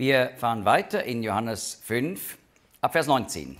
Wir fahren weiter in Johannes 5, ab Vers 19.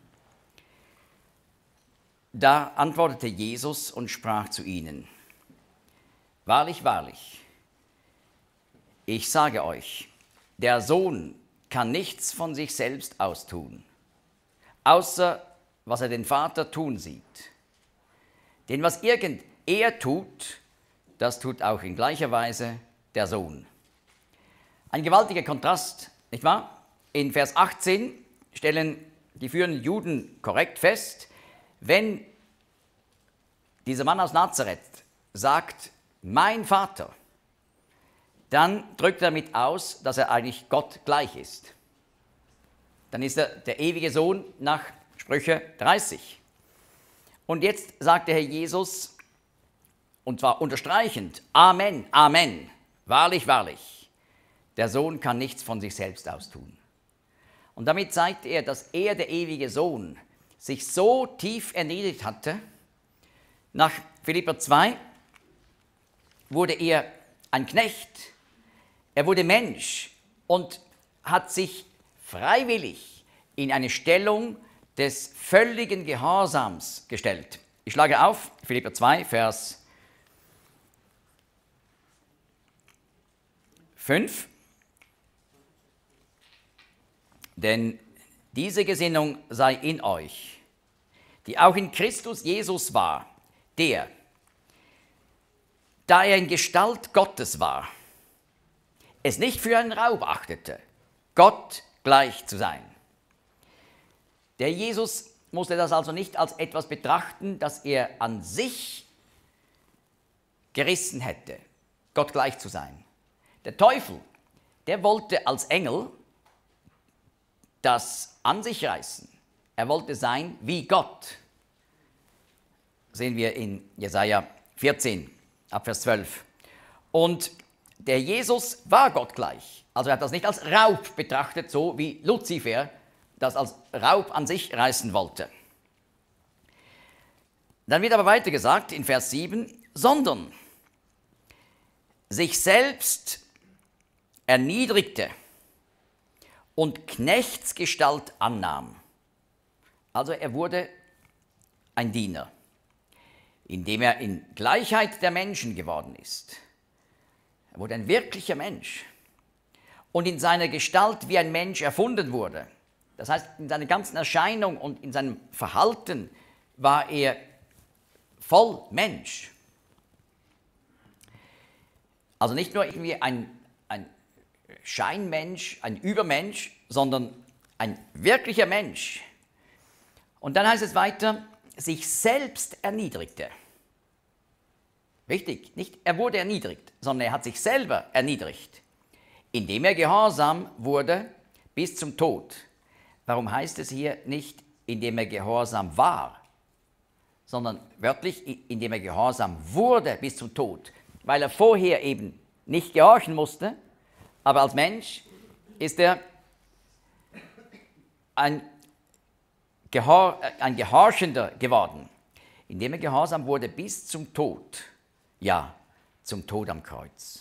Da antwortete Jesus und sprach zu ihnen: Wahrlich, wahrlich, ich sage euch, der Sohn kann nichts von sich selbst austun, außer was er den Vater tun sieht. Denn was irgend er tut, das tut auch in gleicher Weise der Sohn. Ein gewaltiger Kontrast, nicht wahr? In Vers 18 stellen die führenden Juden korrekt fest, wenn dieser Mann aus Nazareth sagt, mein Vater, dann drückt er damit aus, dass er eigentlich Gott gleich ist. Dann ist er der ewige Sohn nach Sprüche 30. Und jetzt sagt der Herr Jesus, und zwar unterstreichend, Amen, Amen, wahrlich, wahrlich, der Sohn kann nichts von sich selbst austun. Und damit zeigt er, dass er, der ewige Sohn, sich so tief erniedrigt hatte. Nach Philipper 2 wurde er ein Knecht, er wurde Mensch und hat sich freiwillig in eine Stellung des völligen Gehorsams gestellt. Ich schlage auf, Philipper 2, Vers 5. Denn diese Gesinnung sei in euch, die auch in Christus Jesus war, der, da er in Gestalt Gottes war, es nicht für einen Raub achtete, Gott gleich zu sein. Der Jesus musste das also nicht als etwas betrachten, das er an sich gerissen hätte, Gott gleich zu sein. Der Teufel, der wollte als Engel das an sich reißen. Er wollte sein wie Gott. Sehen wir in Jesaja 14, ab Vers 12. Und der Jesus war Gott gleich. Also er hat das nicht als Raub betrachtet, so wie Luzifer das als Raub an sich reißen wollte. Dann wird aber weiter gesagt in Vers 7, sondern sich selbst erniedrigte und Knechtsgestalt annahm. Also er wurde ein Diener, indem er in Gleichheit der Menschen geworden ist. Er wurde ein wirklicher Mensch und in seiner Gestalt wie ein Mensch erfunden wurde. Das heißt, in seiner ganzen Erscheinung und in seinem Verhalten war er voll Mensch. Also nicht nur irgendwie ein Scheinmensch, ein Übermensch, sondern ein wirklicher Mensch. Und dann heißt es weiter, sich selbst erniedrigte. Wichtig, nicht er wurde erniedrigt, sondern er hat sich selber erniedrigt, indem er gehorsam wurde bis zum Tod. Warum heißt es hier nicht, indem er gehorsam war, sondern wörtlich, indem er gehorsam wurde bis zum Tod, weil er vorher eben nicht gehorchen musste, aber als Mensch ist er ein Gehorchender geworden, indem er gehorsam wurde bis zum Tod, ja, zum Tod am Kreuz.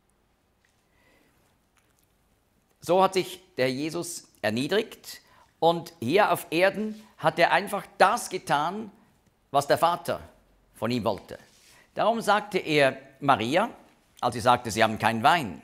So hat sich der Jesus erniedrigt und hier auf Erden hat er einfach das getan, was der Vater von ihm wollte. Darum sagte er Maria, als sie sagte, sie haben keinen Wein.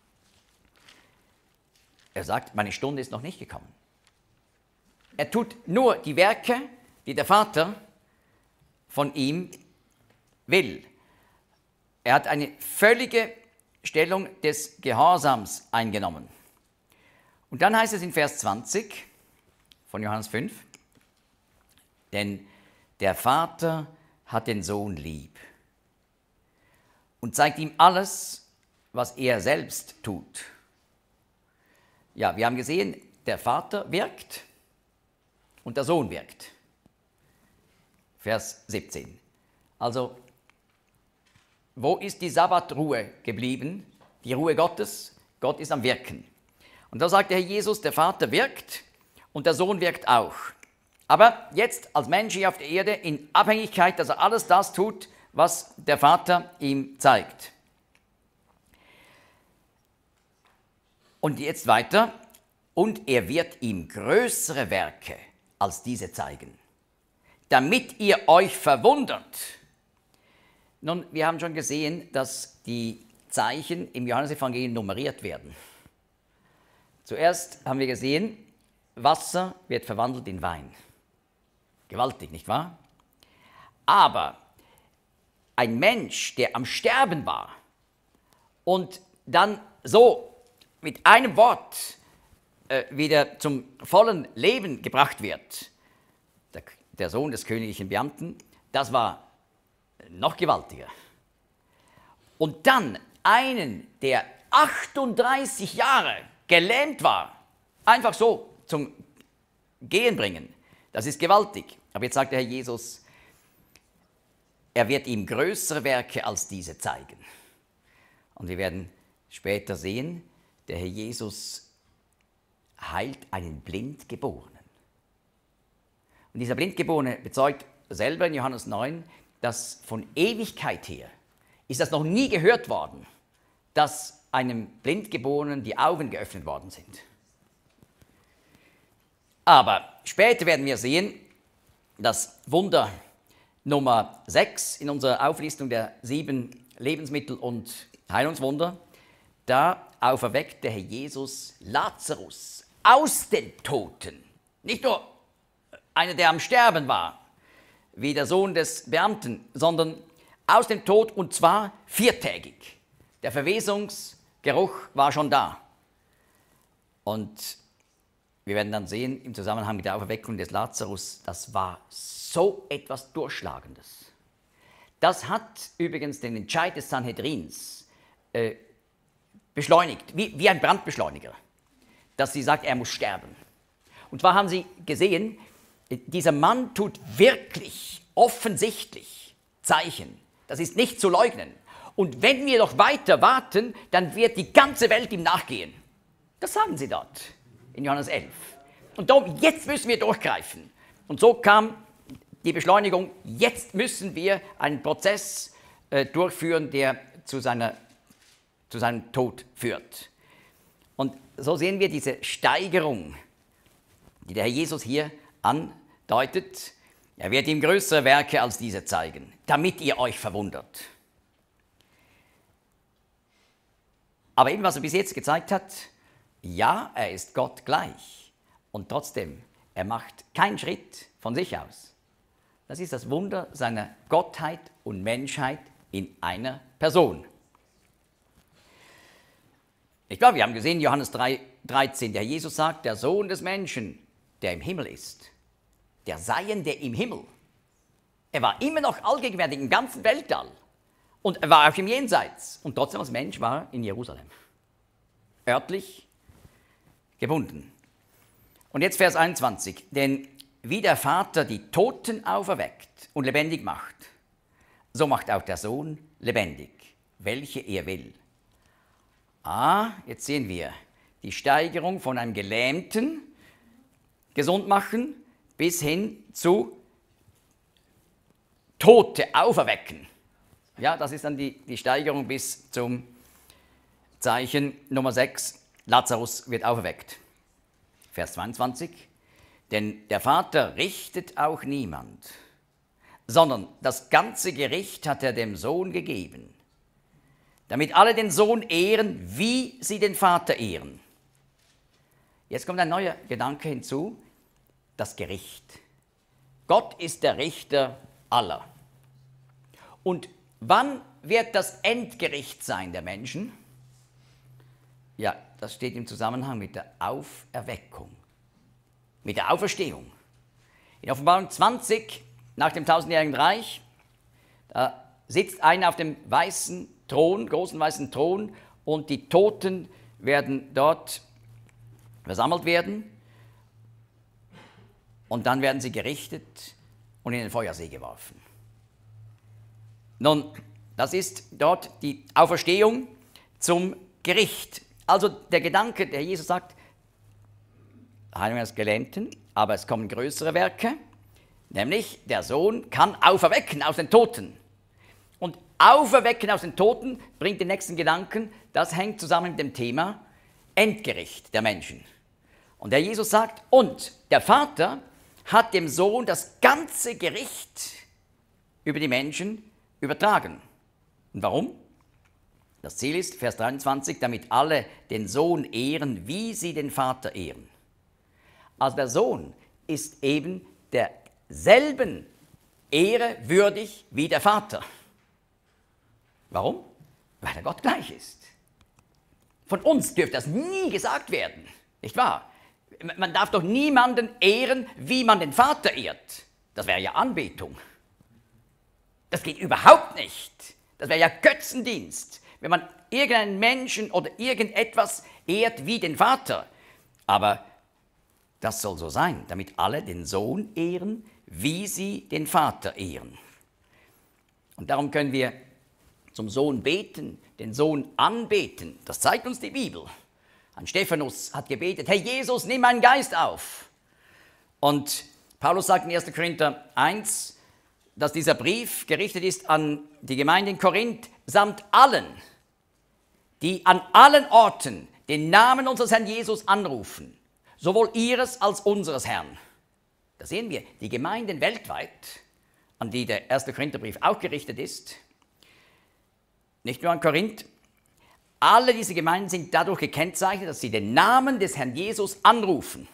Er sagt, meine Stunde ist noch nicht gekommen. Er tut nur die Werke, die der Vater von ihm will. Er hat eine völlige Stellung des Gehorsams eingenommen. Und dann heißt es in Vers 20 von Johannes 5, denn der Vater hat den Sohn lieb und zeigt ihm alles, was er selbst tut. Ja, wir haben gesehen, der Vater wirkt und der Sohn wirkt. Vers 17. Also, wo ist die Sabbatruhe geblieben? Die Ruhe Gottes? Gott ist am Wirken. Und da sagt der Herr Jesus, der Vater wirkt und der Sohn wirkt auch. Aber jetzt als Mensch hier auf der Erde in Abhängigkeit, dass er alles das tut, was der Vater ihm zeigt. Und jetzt weiter. Und er wird ihm größere Werke als diese zeigen, damit ihr euch verwundert. Nun, wir haben schon gesehen, dass die Zeichen im Johannesevangelium nummeriert werden. Zuerst haben wir gesehen, Wasser wird verwandelt in Wein. Gewaltig, nicht wahr? Aber ein Mensch, der am Sterben war und dann so mit einem Wort wieder zum vollen Leben gebracht wird, der Sohn des königlichen Beamten, das war noch gewaltiger. Und dann einen, der 38 Jahre gelähmt war, einfach so zum Gehen bringen, das ist gewaltig. Aber jetzt sagt der Herr Jesus, er wird ihm größere Werke als diese zeigen. Und wir werden später sehen, der Herr Jesus heilt einen Blindgeborenen. Und dieser Blindgeborene bezeugt selber in Johannes 9, dass von Ewigkeit her ist das noch nie gehört worden, dass einem Blindgeborenen die Augen geöffnet worden sind. Aber später werden wir sehen, dass Wunder Nummer 6 in unserer Auflistung der 7 Lebensmittel- und Heilungswunder, da auferweckt der Herr Jesus Lazarus aus den Toten. Nicht nur einer, der am Sterben war, wie der Sohn des Beamten, sondern aus dem Tod, und zwar 4-tägig. Der Verwesungsgeruch war schon da. Und wir werden dann sehen, im Zusammenhang mit der Auferweckung des Lazarus, das war so etwas Durchschlagendes. Das hat übrigens den Entscheid des Sanhedrins beschleunigt, wie ein Brandbeschleuniger, dass sie sagt, er muss sterben. Und zwar haben sie gesehen, dieser Mann tut wirklich offensichtlich Zeichen. Das ist nicht zu leugnen. Und wenn wir noch weiter warten, dann wird die ganze Welt ihm nachgehen. Das sagen sie dort in Johannes 11. Und darum, jetzt müssen wir durchgreifen. Und so kam die Beschleunigung, jetzt müssen wir einen Prozess durchführen, der zu seinem Tod führt. Und so sehen wir diese Steigerung, die der Herr Jesus hier andeutet. Er wird ihm größere Werke als diese zeigen, damit ihr euch verwundert. Aber eben, was er bis jetzt gezeigt hat, ja, er ist Gott gleich. Und trotzdem, er macht keinen Schritt von sich aus. Das ist das Wunder seiner Gottheit und Menschheit in einer Person. Ich glaube, wir haben gesehen, Johannes 3,13, der Jesus sagt, der Sohn des Menschen, der im Himmel ist, der Seiende im Himmel. Er war immer noch allgegenwärtig im ganzen Weltall. Und er war auch im Jenseits. Und trotzdem als Mensch war er in Jerusalem. Örtlich gebunden. Und jetzt Vers 21. Denn wie der Vater die Toten auferweckt und lebendig macht, so macht auch der Sohn lebendig, welche er will. Jetzt sehen wir die Steigerung von einem Gelähmten, gesund machen, bis hin zu Tote auferwecken. Ja, das ist dann die Steigerung bis zum Zeichen Nummer 6, Lazarus wird auferweckt. Vers 22, denn der Vater richtet auch niemand, sondern das ganze Gericht hat er dem Sohn gegeben, damit alle den Sohn ehren, wie sie den Vater ehren. Jetzt kommt ein neuer Gedanke hinzu, das Gericht. Gott ist der Richter aller. Und wann wird das Endgericht sein der Menschen? Ja, das steht im Zusammenhang mit der Auferweckung, mit der Auferstehung. In Offenbarung 20, nach dem 1000-jährigen Reich, da sitzt einer auf dem weißen Thron, großen weißen Thron, und die Toten werden dort versammelt werden und dann werden sie gerichtet und in den Feuersee geworfen. Nun, das ist dort die Auferstehung zum Gericht. Also der Gedanke, der Jesus sagt, Heilung eines Gelähmten, aber es kommen größere Werke, nämlich der Sohn kann auferwecken aus den Toten. Und auferwecken aus den Toten bringt den nächsten Gedanken, das hängt zusammen mit dem Thema, Endgericht der Menschen. Und der Jesus sagt, und der Vater hat dem Sohn das ganze Gericht über die Menschen übertragen. Und warum? Das Ziel ist, Vers 23, damit alle den Sohn ehren, wie sie den Vater ehren. Also der Sohn ist eben derselben Ehre würdig wie der Vater. Warum? Weil er Gott gleich ist. Von uns dürfte das nie gesagt werden, nicht wahr? Man darf doch niemanden ehren, wie man den Vater ehrt. Das wäre ja Anbetung. Das geht überhaupt nicht. Das wäre ja Götzendienst, wenn man irgendeinen Menschen oder irgendetwas ehrt wie den Vater. Aber das soll so sein, damit alle den Sohn ehren, wie sie den Vater ehren. Und darum können wir zum Sohn beten, den Sohn anbeten. Das zeigt uns die Bibel. An Stephanus hat gebetet, Herr Jesus, nimm meinen Geist auf. Und Paulus sagt in 1. Korinther 1, dass dieser Brief gerichtet ist an die Gemeinde in Korinth, samt allen, die an allen Orten den Namen unseres Herrn Jesus anrufen, sowohl ihres als unseres Herrn. Da sehen wir, die Gemeinden weltweit, an die der 1. Korintherbrief auch gerichtet ist, nicht nur an Korinth, alle diese Gemeinden sind dadurch gekennzeichnet, dass sie den Namen des Herrn Jesus anrufen.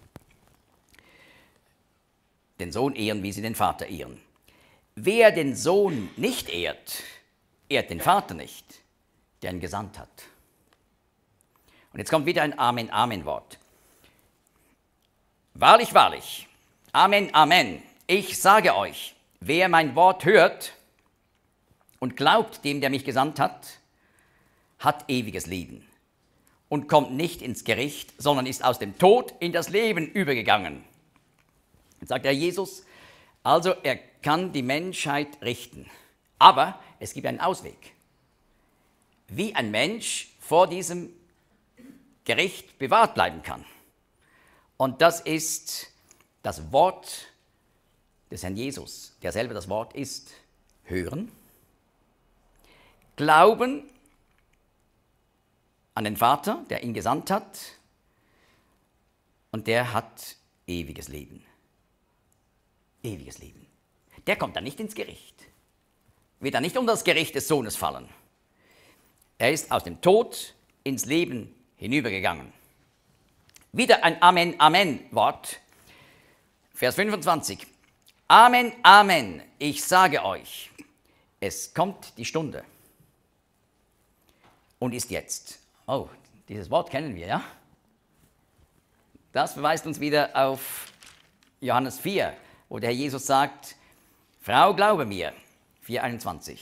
Den Sohn ehren, wie sie den Vater ehren. Wer den Sohn nicht ehrt, ehrt den Vater nicht, der ihn gesandt hat. Und jetzt kommt wieder ein Amen-Amen-Wort. Wahrlich, wahrlich, Amen, Amen, ich sage euch, wer mein Wort hört und glaubt dem, der mich gesandt hat, hat ewiges Leben und kommt nicht ins Gericht, sondern ist aus dem Tod in das Leben übergegangen. Jetzt sagt der Jesus, also er kann die Menschheit richten, aber es gibt einen Ausweg. Wie ein Mensch vor diesem Gericht bewahrt bleiben kann. Und das ist das Wort des Herrn Jesus, der selber das Wort ist. Hören, glauben an den Vater, der ihn gesandt hat, und der hat ewiges Leben. Ewiges Leben. Der kommt dann nicht ins Gericht, wird dann nicht unter das Gericht des Sohnes fallen. Er ist aus dem Tod ins Leben hinübergegangen. Wieder ein Amen-Amen-Wort, Vers 25. Amen, Amen, ich sage euch, es kommt die Stunde und ist jetzt. Oh, dieses Wort kennen wir, ja? Das verweist uns wieder auf Johannes 4, wo der Herr Jesus sagt, Frau, glaube mir, 4,21.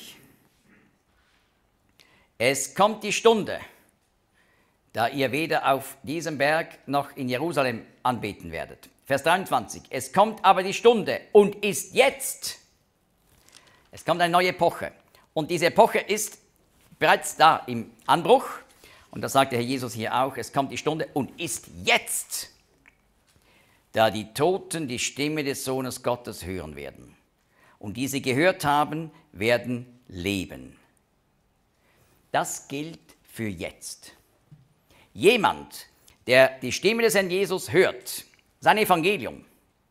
Es kommt die Stunde, da ihr weder auf diesem Berg noch in Jerusalem anbeten werdet. Vers 23. Es kommt aber die Stunde und ist jetzt. Es kommt eine neue Epoche. Und diese Epoche ist bereits da im Anbruch. Und das sagt der Herr Jesus hier auch. Es kommt die Stunde und ist jetzt, da die Toten die Stimme des Sohnes Gottes hören werden. Und die sie gehört haben, werden leben. Das gilt für jetzt. Jemand, der die Stimme des Herrn Jesus hört, sein Evangelium,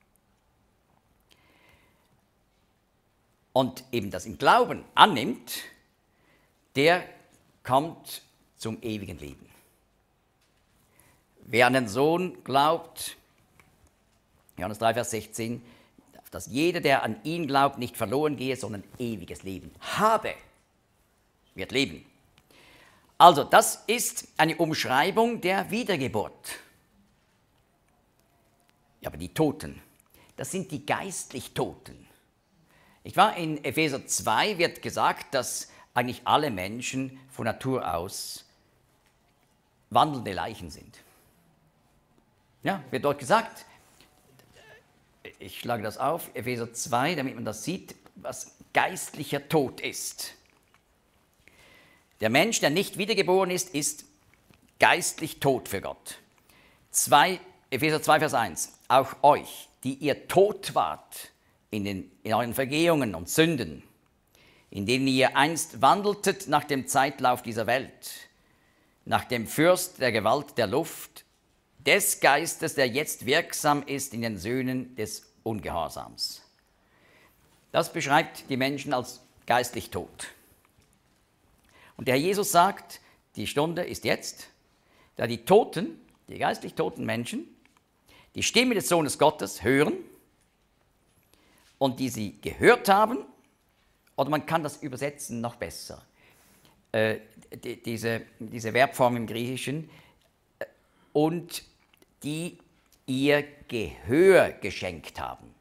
und eben das im Glauben annimmt, der kommt zum ewigen Leben. Wer an den Sohn glaubt, Johannes 3, Vers 16, dass jeder, der an ihn glaubt, nicht verloren gehe, sondern ewiges Leben habe, wird leben. Also, das ist eine Umschreibung der Wiedergeburt. Ja, aber die Toten, das sind die geistlich Toten. Ich war in Epheser 2 wird gesagt, dass eigentlich alle Menschen von Natur aus wandelnde Leichen sind. Ja, wird dort gesagt. Ich schlage das auf, Epheser 2, damit man das sieht, was geistlicher Tod ist. Der Mensch, der nicht wiedergeboren ist, ist geistlich tot für Gott. Epheser 2, Vers 1. Auch euch, die ihr tot wart in euren Vergehungen und Sünden, in denen ihr einst wandeltet nach dem Zeitlauf dieser Welt, nach dem Fürst der Gewalt der Luft, des Geistes, der jetzt wirksam ist in den Söhnen des Ungehorsams. Das beschreibt die Menschen als geistlich tot. Und der Herr Jesus sagt, die Stunde ist jetzt, da die Toten, die geistlich toten Menschen, die Stimme des Sohnes Gottes hören und die sie gehört haben, oder man kann das übersetzen noch besser, diese Verbform im Griechischen, und die ihr Gehör geschenkt haben.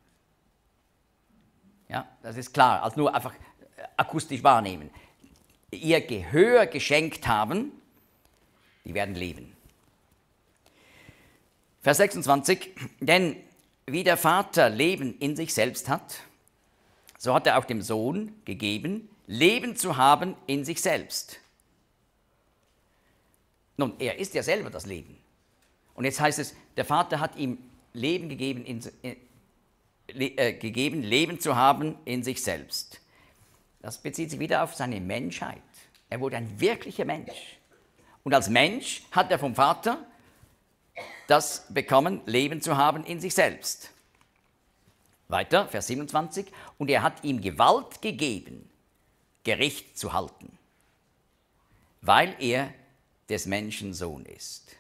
Ja, das ist klar, also nur einfach akustisch wahrnehmen. Ihr Gehör geschenkt haben, die werden leben. Vers 26, denn wie der Vater Leben in sich selbst hat, so hat er auch dem Sohn gegeben, Leben zu haben in sich selbst. Nun, er ist ja selber das Leben. Und jetzt heißt es, der Vater hat ihm Leben gegeben, Leben zu haben in sich selbst. Das bezieht sich wieder auf seine Menschheit. Er wurde ein wirklicher Mensch. Und als Mensch hat er vom Vater das bekommen, Leben zu haben in sich selbst. Weiter, Vers 27, und er hat ihm Gewalt gegeben, Gericht zu halten, weil er des Menschen Sohn ist.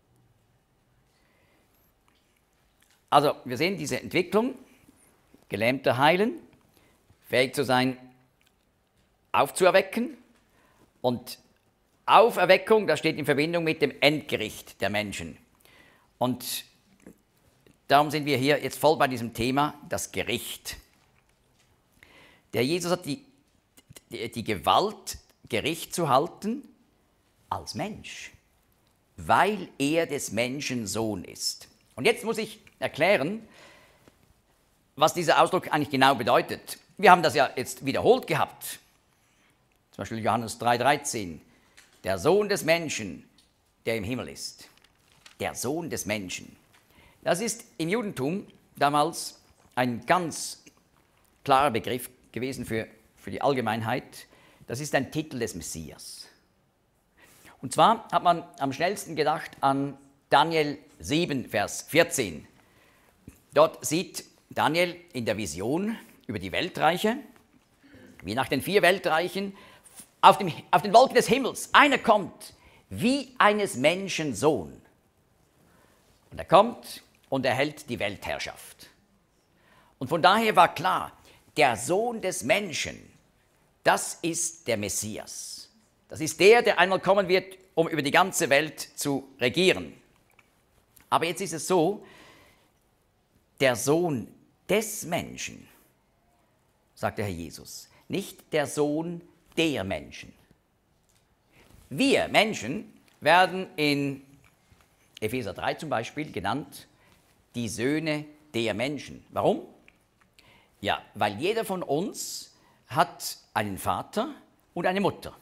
Also, wir sehen diese Entwicklung, Gelähmter heilen, fähig zu sein, aufzuerwecken, und Auferweckung, das steht in Verbindung mit dem Endgericht der Menschen. Und darum sind wir hier jetzt voll bei diesem Thema, das Gericht. Der Jesus hat die Gewalt, Gericht zu halten, als Mensch, weil er des Menschen Sohn ist. Und jetzt muss ich erklären, was dieser Ausdruck eigentlich genau bedeutet. Wir haben das ja jetzt wiederholt gehabt. Zum Beispiel Johannes 3,13. Der Sohn des Menschen, der im Himmel ist. Der Sohn des Menschen. Das ist im Judentum damals ein ganz klarer Begriff gewesen für die Allgemeinheit. Das ist ein Titel des Messias. Und zwar hat man am schnellsten gedacht an Daniel 7, Vers 14. Dort sieht Daniel in der Vision über die Weltreiche, wie nach den 4 Weltreichen, auf den Wolken des Himmels einer kommt, wie eines Menschen Sohn. Und er kommt und erhält die Weltherrschaft. Und von daher war klar, der Sohn des Menschen, das ist der Messias. Das ist der einmal kommen wird, um über die ganze Welt zu regieren. Aber jetzt ist es so, der Sohn des Menschen, sagt der Herr Jesus, nicht der Sohn der Menschen. Wir Menschen werden in Epheser 3 zum Beispiel genannt, die Söhne der Menschen. Warum? Ja, weil jeder von uns hat einen Vater und eine Mutter.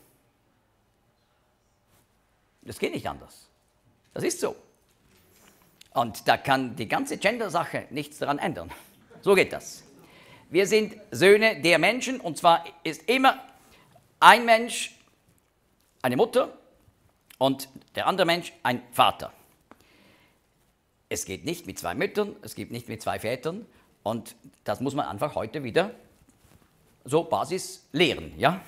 Das geht nicht anders. Das ist so. Und da kann die ganze Gender-Sache nichts daran ändern. So geht das. Wir sind Söhne der Menschen, und zwar ist immer ein Mensch eine Mutter und der andere Mensch ein Vater. Es geht nicht mit 2 Müttern, es geht nicht mit 2 Vätern, und das muss man einfach heute wieder so Basis lehren, ja?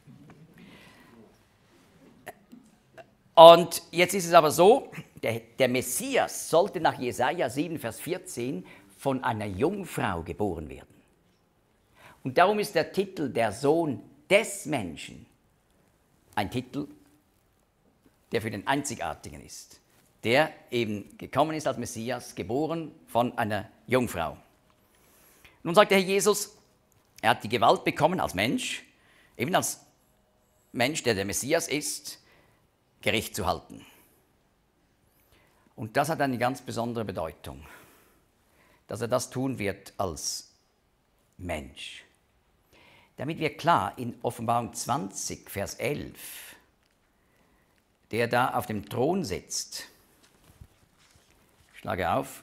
Und jetzt ist es aber so, der Messias sollte nach Jesaja 7, Vers 14 von einer Jungfrau geboren werden. Und darum ist der Titel der Sohn des Menschen ein Titel, der für den Einzigartigen ist, der eben gekommen ist als Messias, geboren von einer Jungfrau. Nun sagt der Herr Jesus, er hat die Gewalt bekommen als Mensch, eben als Mensch, der Messias ist, Gericht zu halten. Und das hat eine ganz besondere Bedeutung, dass er das tun wird als Mensch. Damit wir klar in Offenbarung 20, Vers 11, der da auf dem Thron sitzt, ich schlage auf,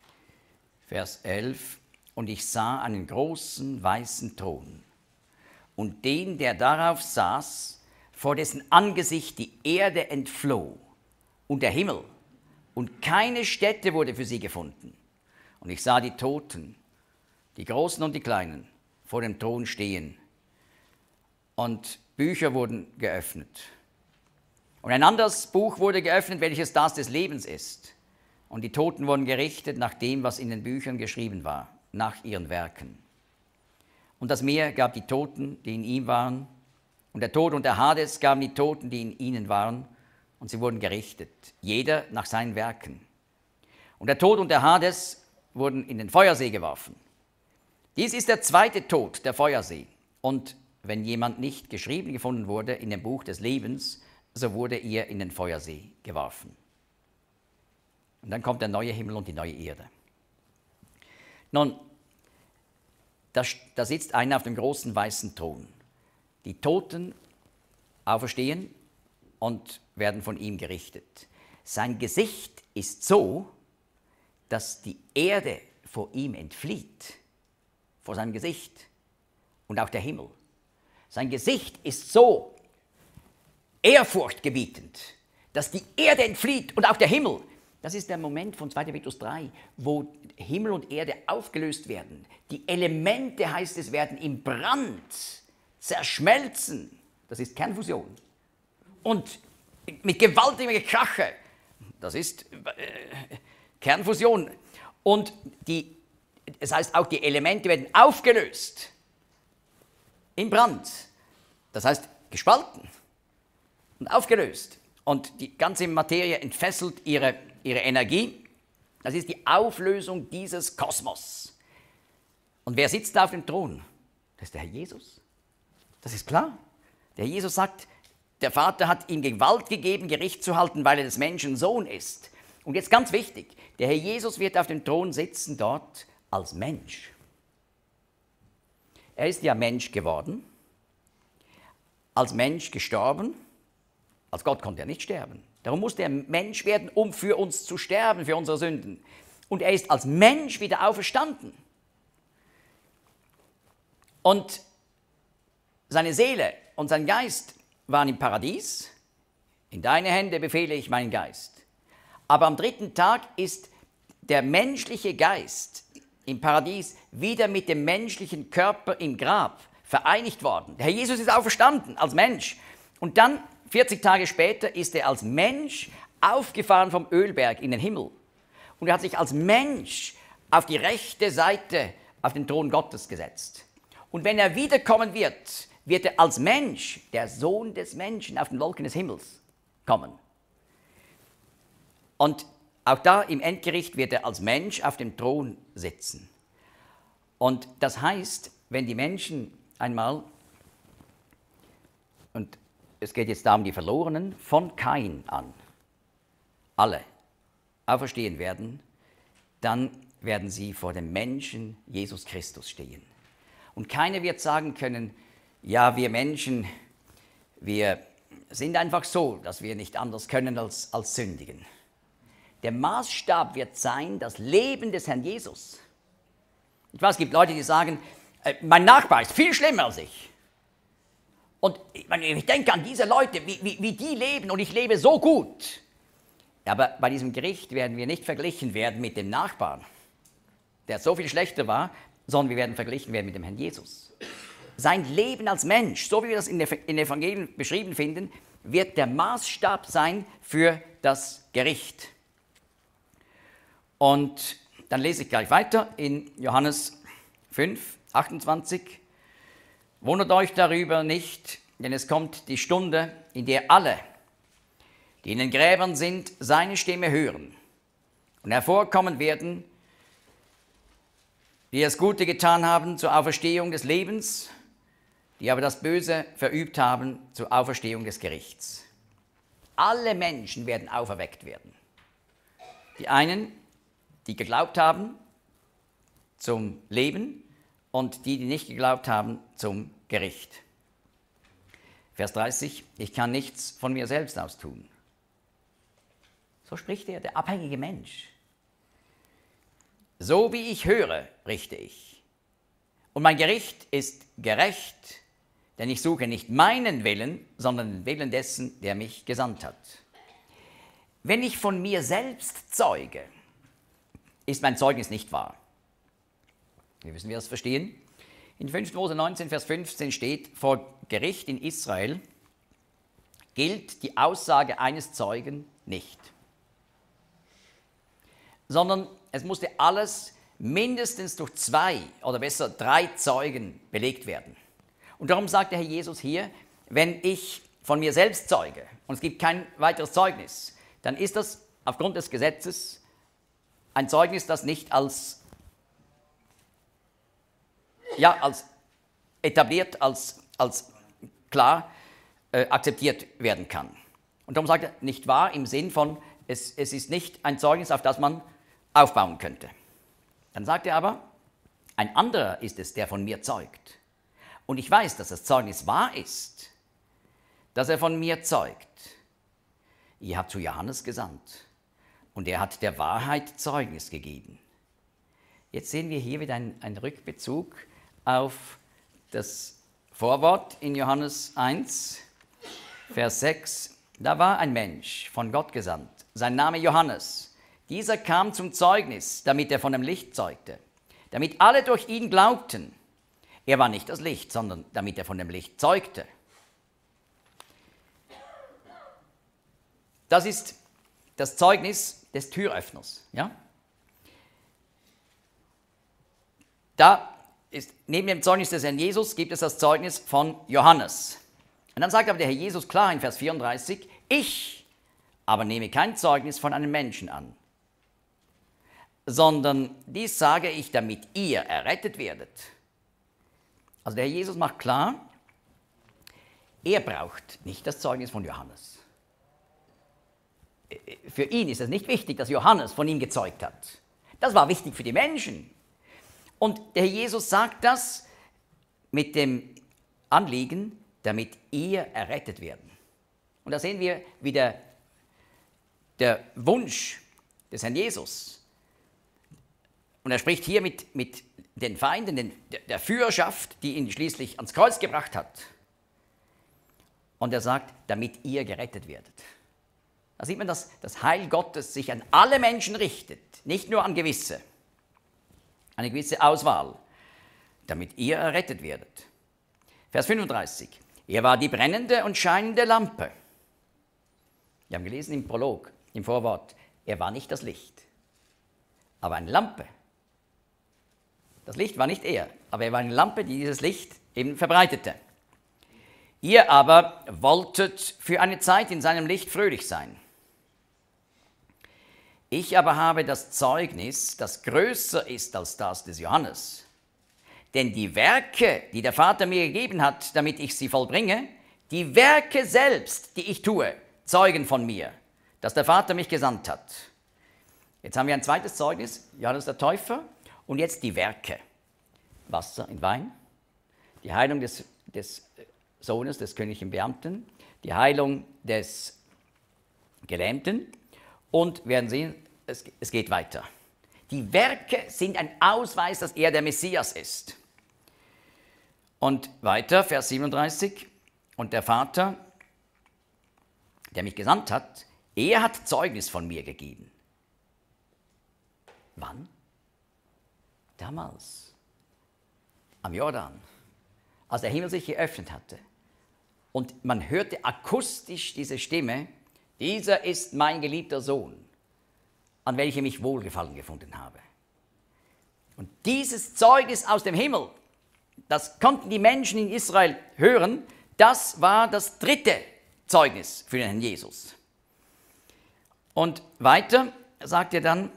Vers 11, und ich sah einen großen weißen Thron und den, der darauf saß, vor dessen Angesicht die Erde entfloh und der Himmel, und keine Stätte wurde für sie gefunden. Und ich sah die Toten, die Großen und die Kleinen, vor dem Thron stehen, und Bücher wurden geöffnet. Und ein anderes Buch wurde geöffnet, welches das des Lebens ist. Und die Toten wurden gerichtet nach dem, was in den Büchern geschrieben war, nach ihren Werken. Und das Meer gab die Toten, die in ihm waren, und der Tod und der Hades gaben die Toten, die in ihnen waren, und sie wurden gerichtet, jeder nach seinen Werken. Und der Tod und der Hades wurden in den Feuersee geworfen. Dies ist der zweite Tod, der Feuersee. Und wenn jemand nicht geschrieben gefunden wurde in dem Buch des Lebens, so wurde er in den Feuersee geworfen. Und dann kommt der neue Himmel und die neue Erde. Nun, da sitzt einer auf dem großen weißen Thron. Die Toten auferstehen und werden von ihm gerichtet. Sein Gesicht ist so, dass die Erde vor ihm entflieht, vor seinem Gesicht, und auch der Himmel. Sein Gesicht ist so ehrfurchtgebietend, dass die Erde entflieht und auch der Himmel. Das ist der Moment von 2. Petrus 3, wo Himmel und Erde aufgelöst werden. Die Elemente, heißt es, werden im Brand zerschmelzen. Das ist Kernfusion. Und mit gewaltigem Gekrache, das ist Kernfusion. Und das heißt, auch die Elemente werden aufgelöst im Brand. Das heißt, gespalten und aufgelöst. Und die ganze Materie entfesselt ihre Energie. Das ist die Auflösung dieses Kosmos. Und wer sitzt da auf dem Thron? Das ist der Herr Jesus. Das ist klar. Der Herr Jesus sagt, der Vater hat ihm Gewalt gegeben, Gericht zu halten, weil er des Menschen Sohn ist. Und jetzt ganz wichtig, der Herr Jesus wird auf dem Thron sitzen dort als Mensch. Er ist ja Mensch geworden, als Mensch gestorben. Als Gott konnte er nicht sterben. Darum musste er Mensch werden, um für uns zu sterben, für unsere Sünden. Und er ist als Mensch wieder auferstanden. Und seine Seele und sein Geist waren im Paradies. In deine Hände befehle ich meinen Geist. Aber am dritten Tag ist der menschliche Geist im Paradies wieder mit dem menschlichen Körper im Grab vereinigt worden. Der Herr Jesus ist auferstanden als Mensch. Und dann 40 Tage später ist er als Mensch aufgefahren vom Ölberg in den Himmel. Und er hat sich als Mensch auf die rechte Seite auf den Thron Gottes gesetzt. Und wenn er wiederkommen wird, wird er als Mensch, der Sohn des Menschen, auf den Wolken des Himmels kommen. Und auch da im Endgericht wird er als Mensch auf dem Thron sitzen. Und das heißt, wenn die Menschen einmal, und es geht jetzt da um die Verlorenen, von Kain an, alle auferstehen werden, dann werden sie vor dem Menschen Jesus Christus stehen. Und keiner wird sagen können, ja, wir Menschen, wir sind einfach so, dass wir nicht anders können als sündigen. Der Maßstab wird sein, das Leben des Herrn Jesus. Ich weiß, es gibt Leute, die sagen, mein Nachbar ist viel schlimmer als ich. Und ich denke an diese Leute, wie die leben, und ich lebe so gut. Aber bei diesem Gericht werden wir nicht verglichen werden mit dem Nachbarn, der so viel schlechter war, sondern wir werden verglichen werden mit dem Herrn Jesus. Sein Leben als Mensch, so wie wir das in den Evangelien beschrieben finden, wird der Maßstab sein für das Gericht. Und dann lese ich gleich weiter in Johannes 5, 28. Wundert euch darüber nicht, denn es kommt die Stunde, in der alle, die in den Gräbern sind, seine Stimme hören und hervorkommen werden, die das Gute getan haben zur Auferstehung des Lebens, die aber das Böse verübt haben zur Auferstehung des Gerichts. Alle Menschen werden auferweckt werden. Die einen, die geglaubt haben, zum Leben, und die nicht geglaubt haben, zum Gericht. Vers 30, ich kann nichts von mir selbst aus tun. So spricht er, der abhängige Mensch. So wie ich höre, richte ich. Und mein Gericht ist gerecht, Denn ich suche nicht meinen Willen, sondern den Willen dessen, der mich gesandt hat. Wenn ich von mir selbst zeuge, ist mein Zeugnis nicht wahr. Wie müssen wir das verstehen? In 5. Mose 19, Vers 15 steht, vor Gericht in Israel gilt die Aussage eines Zeugen nicht, sondern es musste alles mindestens durch 2 oder besser 3 Zeugen belegt werden. Und darum sagt der Herr Jesus hier, wenn ich von mir selbst zeuge und es gibt kein weiteres Zeugnis, dann ist das aufgrund des Gesetzes ein Zeugnis, das nicht als etabliert, als klar akzeptiert werden kann. Und darum sagt er, nicht wahr im Sinn von, es ist nicht ein Zeugnis, auf das man aufbauen könnte. Dann sagt er aber, ein anderer ist es, der von mir zeugt. Und ich weiß, dass das Zeugnis wahr ist, dass er von mir zeugt. Ihr habt zu Johannes gesandt und er hat der Wahrheit Zeugnis gegeben. Jetzt sehen wir hier wieder einen Rückbezug auf das Vorwort in Johannes 1, Vers 6. Da war ein Mensch von Gott gesandt, sein Name Johannes. Dieser kam zum Zeugnis, damit er von dem Licht zeugte, damit alle durch ihn glaubten. Er war nicht das Licht, sondern damit er von dem Licht zeugte. Das ist das Zeugnis des Türöffners. Ja? Da ist, neben dem Zeugnis des Herrn Jesus gibt es das Zeugnis von Johannes. Und dann sagt aber der Herr Jesus klar in Vers 34, ich aber nehme kein Zeugnis von einem Menschen an, sondern dies sage ich, damit ihr errettet werdet. Also der Herr Jesus macht klar, er braucht nicht das Zeugnis von Johannes. Für ihn ist es nicht wichtig, dass Johannes von ihm gezeugt hat. Das war wichtig für die Menschen. Und der Herr Jesus sagt das mit dem Anliegen, damit ihr errettet werden. Und da sehen wir wieder der Wunsch des Herrn Jesus. Und er spricht hier mit den Feinden, der Führerschaft, die ihn schließlich ans Kreuz gebracht hat. Und er sagt, damit ihr gerettet werdet. Da sieht man, dass das Heil Gottes sich an alle Menschen richtet, nicht nur an gewisse. Eine gewisse Auswahl, damit ihr errettet werdet. Vers 35. Er war die brennende und scheinende Lampe. Wir haben gelesen im Prolog, im Vorwort, er war nicht das Licht, aber eine Lampe. Das Licht war nicht er, aber er war eine Lampe, die dieses Licht eben verbreitete. Ihr aber wolltet für eine Zeit in seinem Licht fröhlich sein. Ich aber habe das Zeugnis, das größer ist als das des Johannes. Denn die Werke, die der Vater mir gegeben hat, damit ich sie vollbringe, die Werke selbst, die ich tue, zeugen von mir, dass der Vater mich gesandt hat. Jetzt haben wir ein zweites Zeugnis, Johannes der Täufer, und jetzt die Werke. Wasser in Wein, die Heilung des Sohnes des königlichen Beamten, die Heilung des Gelähmten, und wir werden sehen, es geht weiter. Die Werke sind ein Ausweis, dass er der Messias ist. Und weiter, Vers 37, und der Vater, der mich gesandt hat, er hat Zeugnis von mir gegeben. Wann? Damals, am Jordan, als der Himmel sich geöffnet hatte. Und man hörte akustisch diese Stimme, dieser ist mein geliebter Sohn, an welchem ich Wohlgefallen gefunden habe. Und dieses Zeugnis aus dem Himmel, das konnten die Menschen in Israel hören, das war das dritte Zeugnis für den Herrn Jesus. Und weiter sagt er dann,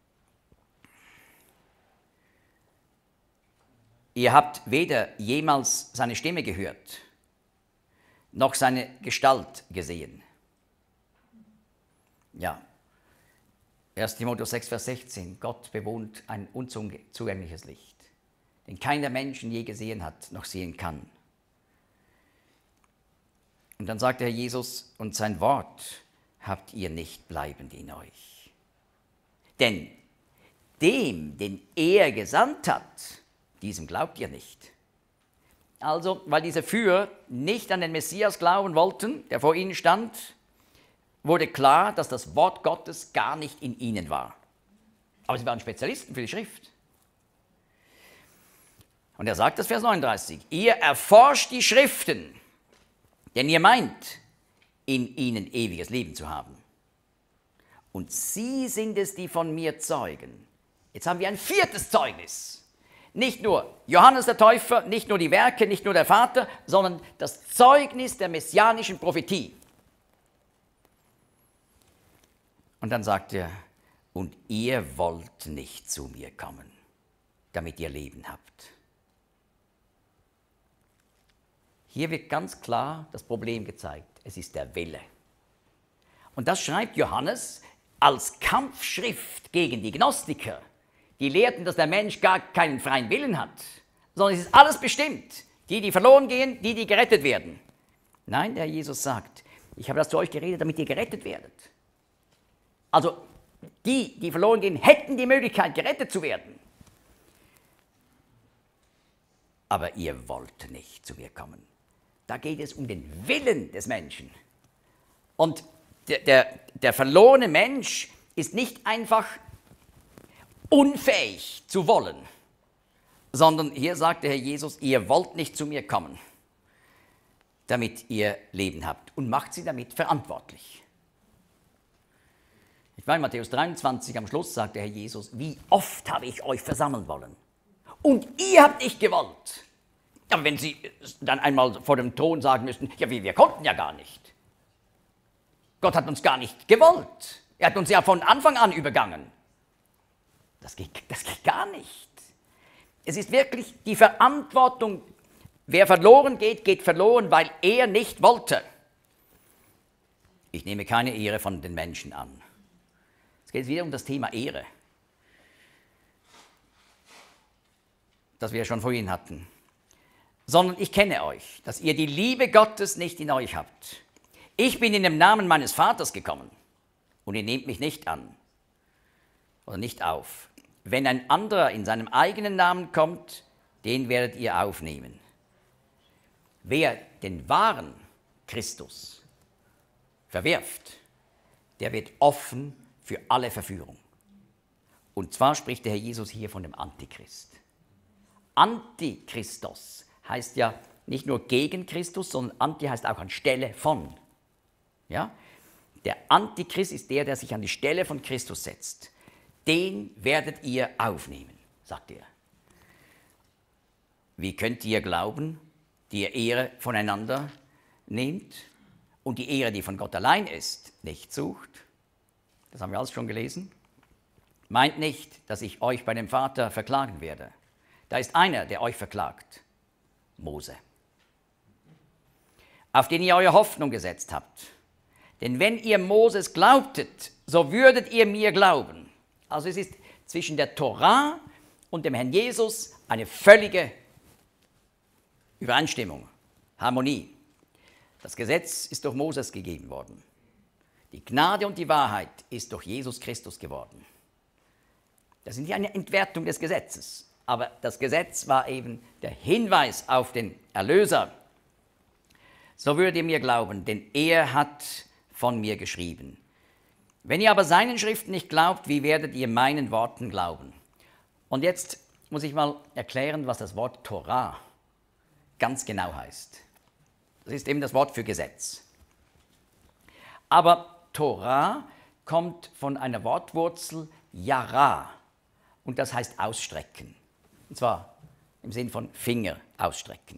ihr habt weder jemals seine Stimme gehört, noch seine Gestalt gesehen. Ja, 1. Timotheus 6, Vers 16, Gott bewohnt ein unzugängliches Licht, den keiner Menschen je gesehen hat, noch sehen kann. Und dann sagt der Herr Jesus, und sein Wort habt ihr nicht bleibend in euch. Denn dem, den er gesandt hat, diesem glaubt ihr nicht. Also, weil diese Führer nicht an den Messias glauben wollten, der vor ihnen stand, wurde klar, dass das Wort Gottes gar nicht in ihnen war. Aber sie waren Spezialisten für die Schrift. Und er sagt das, Vers 39, ihr erforscht die Schriften, denn ihr meint, in ihnen ewiges Leben zu haben. Und sie sind es, die von mir zeugen. Jetzt haben wir ein viertes Zeugnis. Nicht nur Johannes der Täufer, nicht nur die Werke, nicht nur der Vater, sondern das Zeugnis der messianischen Prophetie. Und dann sagt er, und ihr wollt nicht zu mir kommen, damit ihr Leben habt. Hier wird ganz klar das Problem gezeigt. Es ist der Wille. Und das schreibt Johannes als Kampfschrift gegen die Gnostiker. Die lehrten, dass der Mensch gar keinen freien Willen hat, sondern es ist alles bestimmt. Die verloren gehen, die gerettet werden. Nein, der Jesus sagt, ich habe das zu euch geredet, damit ihr gerettet werdet. Also die verloren gehen, hätten die Möglichkeit, gerettet zu werden. Aber ihr wollt nicht zu mir kommen. Da geht es um den Willen des Menschen. Und der verlorene Mensch ist nicht einfach unfähig zu wollen, sondern hier sagt der Herr Jesus, ihr wollt nicht zu mir kommen, damit ihr Leben habt und macht sie damit verantwortlich. Ich meine, Matthäus 23 am Schluss sagt der Herr Jesus, wie oft habe ich euch versammeln wollen und ihr habt nicht gewollt. Aber wenn Sie dann einmal vor dem Thron sagen müssten, ja, wir konnten ja gar nicht. Gott hat uns gar nicht gewollt. Er hat uns ja von Anfang an übergangen. Das geht gar nicht. Es ist wirklich die Verantwortung, wer verloren geht, geht verloren, weil er nicht wollte. Ich nehme keine Ehre von den Menschen an. Es geht wieder um das Thema Ehre, das wir schon vorhin hatten. Sondern ich kenne euch, dass ihr die Liebe Gottes nicht in euch habt. Ich bin in dem Namen meines Vaters gekommen und ihr nehmt mich nicht an oder nicht auf. Wenn ein anderer in seinem eigenen Namen kommt, den werdet ihr aufnehmen. Wer den wahren Christus verwirft, der wird offen für alle Verführung. Und zwar spricht der Herr Jesus hier von dem Antichrist. Antichristos heißt ja nicht nur gegen Christus, sondern Anti heißt auch anstelle von. Ja? Der Antichrist ist der sich an die Stelle von Christus setzt. Den werdet ihr aufnehmen, sagt er. Wie könnt ihr glauben, die ihr Ehre voneinander nehmt und die Ehre, die von Gott allein ist, nicht sucht? Das haben wir alles schon gelesen. Meint nicht, dass ich euch bei dem Vater verklagen werde. Da ist einer, der euch verklagt. Mose, auf den ihr eure Hoffnung gesetzt habt. Denn wenn ihr Moses glaubtet, so würdet ihr mir glauben. Also es ist zwischen der Tora und dem Herrn Jesus eine völlige Übereinstimmung, Harmonie. Das Gesetz ist durch Moses gegeben worden. Die Gnade und die Wahrheit ist durch Jesus Christus geworden. Das ist nicht eine Entwertung des Gesetzes. Aber das Gesetz war eben der Hinweis auf den Erlöser. So würdet ihr mir glauben, denn er hat von mir geschrieben. Wenn ihr aber seinen Schriften nicht glaubt, wie werdet ihr meinen Worten glauben? Und jetzt muss ich mal erklären, was das Wort Torah ganz genau heißt. Das ist eben das Wort für Gesetz. Aber Torah kommt von einer Wortwurzel Yara und das heißt ausstrecken. Und zwar im Sinn von Finger ausstrecken.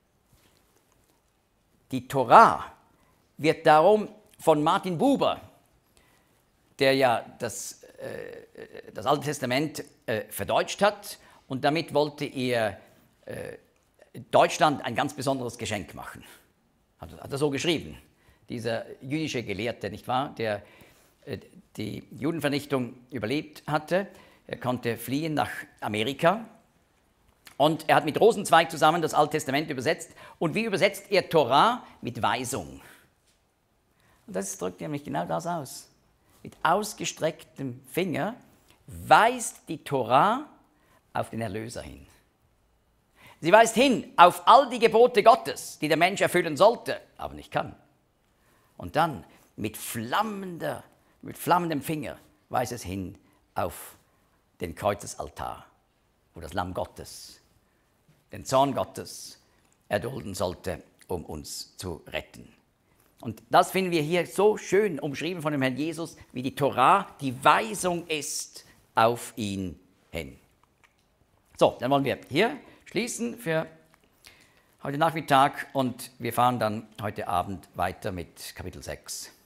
Die Torah wird darum von Martin Buber, der ja das Alte Testament verdeutscht hat und damit wollte er Deutschland ein ganz besonderes Geschenk machen. Hat er so geschrieben, dieser jüdische Gelehrte, nicht wahr, der die Judenvernichtung überlebt hatte. Er konnte fliehen nach Amerika. Und er hat mit Rosenzweig zusammen das Alte Testament übersetzt. Und wie übersetzt er Torah? Mit Weisung. Und das drückt nämlich genau das aus. Mit ausgestrecktem Finger weist die Torah auf den Erlöser hin. Sie weist hin auf all die Gebote Gottes, die der Mensch erfüllen sollte, aber nicht kann. Und dann mit flammendem Finger weist es hin auf den Kreuzesaltar, wo das Lamm Gottes den Zorn Gottes erdulden sollte, um uns zu retten. Und das finden wir hier so schön umschrieben von dem Herrn Jesus, wie die Torah die Weisung ist auf ihn hin. So, dann wollen wir hier schließen für heute Nachmittag und wir fahren dann heute Abend weiter mit Kapitel 6.